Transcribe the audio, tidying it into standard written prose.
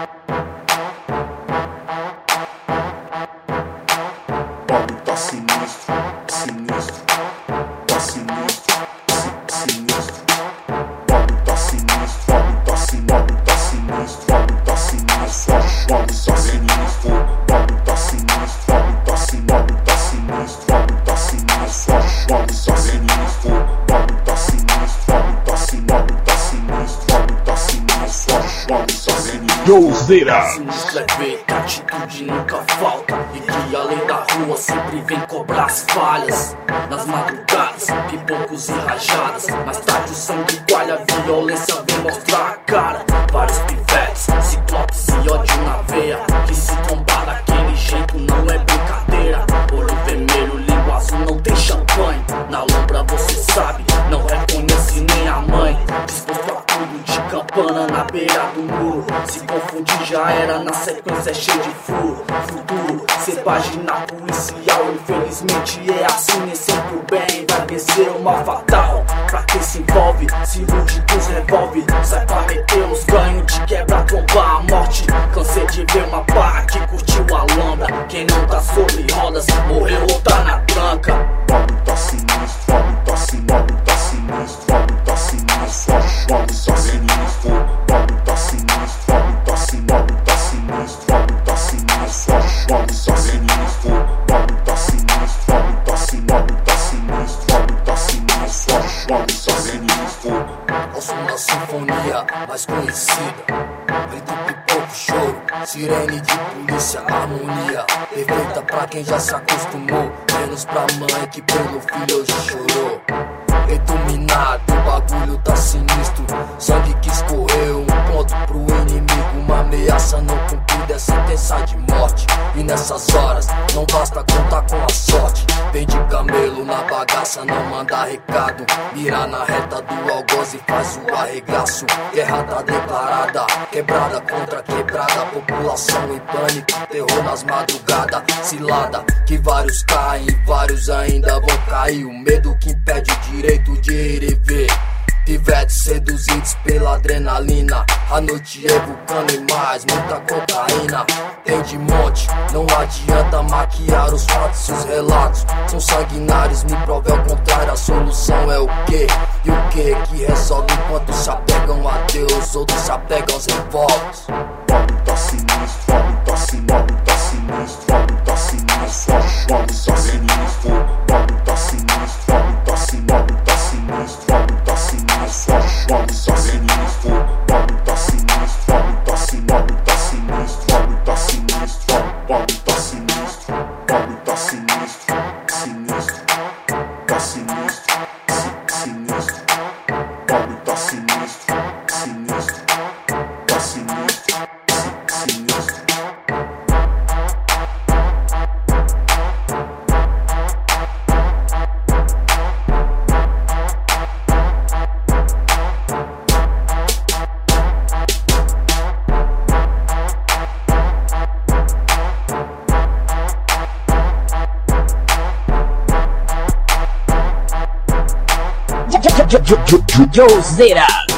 Bagulho tá sinistro, sinistro, tá sinistro, sinistro. Bagulho tá sinistro, bagulho tá sinistro, bagulho tá sinistro, bagulho tá sinistro, bagulho tá sinistro, bagulho tá sinistro, bagulho tá sinistro, bagulho tá sinistro, bagulho tá sinistro, bagulho tá sinistro, bagulho tá sinistro, bagulho tá sinistro, bagulho tá sinistro, bagulho tá sinistro, bagulho tá sinistro. Dozeira. Sinistro é ver que a atitude nunca falta e que a lei da rua sempre vem cobrar as falhas. Nas madrugadas, pipocos e rajadas, mais tarde o sangue coalha, a violência vem mostrar a cara. Vários pivetes, ciclopes e ódio na veia, que se trombar daquele jeito não é brincadeira. Olho vermelho, língua azul, não tem champanhe. Na lombra você sabe, não reconhece nem a mãe. Disposto a tudo de campana na beira do muro. Se confundir já era, na sequência é cheio de furo. Futuro, ser página policial, infelizmente é assim, nem sempre o bem vai vencer o mal fatal. Pra quem se envolve, se ilude com os revólver, sai pra meter os ganhos de quebra, trombar a morte. Cansei de ver uma barra que curtiu a lambda. Quem não tá sobre rodas, morreu ou tá na tranca. Bagulho tá sinistro, bagulho tá sinistro, bagulho tá sinistro, bagulho tá sinistro, bagulho tá sinistro, bagulho tá sinistro, bagulho tá sinistro, bagulho tá sinistro, bagulho tá sinistro, bagulho tá sinistro, bagulho tá sinistro, bagulho tá sinistro, bagulho tá sinistro, bagulho tá sinistro. Ao som da sinfonia mais conhecida, grito, pipoco, choro, sirene de polícia, harmonia perfeita pra quem já se acostumou, menos pra mãe que pelo filho hoje chorou. Determinado, o bagulho tá sinistro, sangue que escorreu, um ponto pro inimigo, uma ameaça não cumprida, é sentença de morte. E nessas horas não basta contar com a sorte, vem de camelo na bagaça, não manda recado, mira na reta do algoz e faz o arregaço. Guerra tá declarada, quebrada contra quebrada, população em pânico, terror nas madrugadas, cilada que vários caem, vários ainda vão cair, o medo que impede o direito de ir e ver. Pivetes seduzidos pela adrenalina, a noite evocando e mais, muita cocaína. Tem de monte, não adianta maquiar os fatos e os relatos são sanguinários, me prove ao contrário, a solução é o quê? E o que resolve enquanto se apegam a Deus, outros se apegam aos revólveres. Bagulho tá sinistro, bagulho tá sinistro, bagulho tá sinistro, bagulho tá sinistro, bagulho tá sinistro, bagulho tá sinistro, bagulho tá sinistro, bagulho tá sinistro, bagulho tá sinistro, bagulho tá sinistro, bagulho tá sinistro, bagulho tá sinistro, bagulho tá sinistro, bagulho tá sinistro, bagulho tá sinistro, sinistro, tá sinistro, sinistro, bagulho tá sinistro, sinistro, tá sinistro, sinistro. Dozeira.